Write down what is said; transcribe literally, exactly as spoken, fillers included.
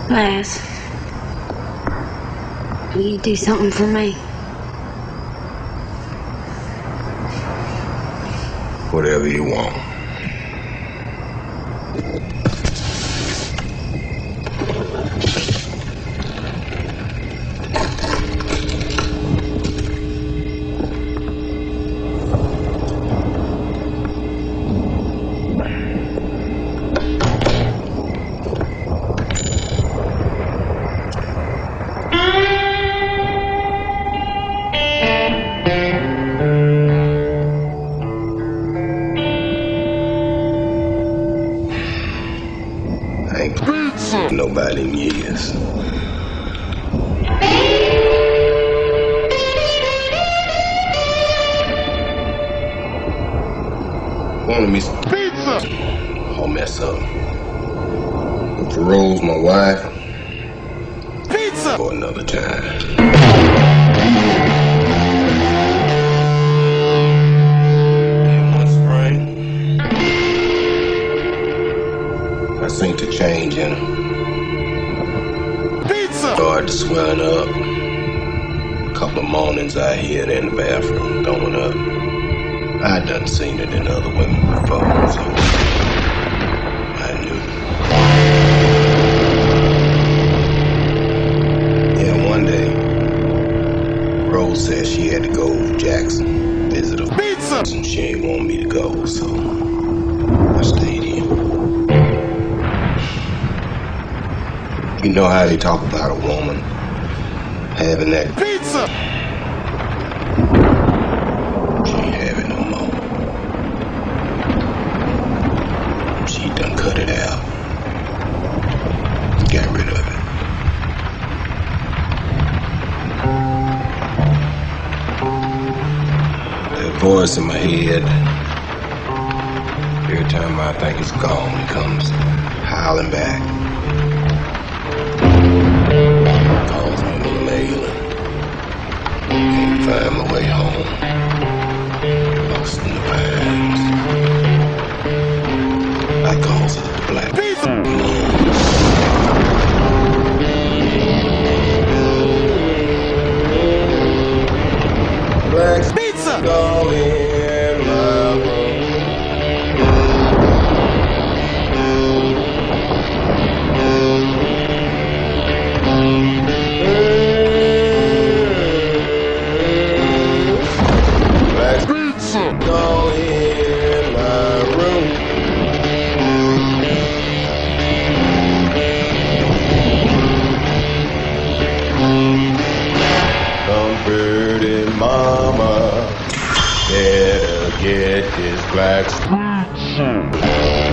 Laz, will you do something for me? Whatever you want. Pizza! Nobody in years. Wanted me some Pizza! I'll mess up. But for Rose, my wife, Pizza! for another time. And one spring, I seen the change in her. Pizza! Started swelling up. A couple of mornings I hear her in the bathroom throwing up. I done seen it in other women before, so I knew. Yeah, one day, Rose said she had to go to Jackson, visit her. Pizza! And she ain't want me to go, so I stayed in. You know how they talk about a woman having that Pizza! She ain't have it no more. She done cut it out. Got rid of it. That voice in my head, every time I think it's gone, it comes howling back. Calls me with a mail and can't find my way home. Lost in the pines. I calls it the black Pizza! moon. Black Pizza! all in my room. Black Pizza! all in my room. Comforted mama, better get this black Pizza!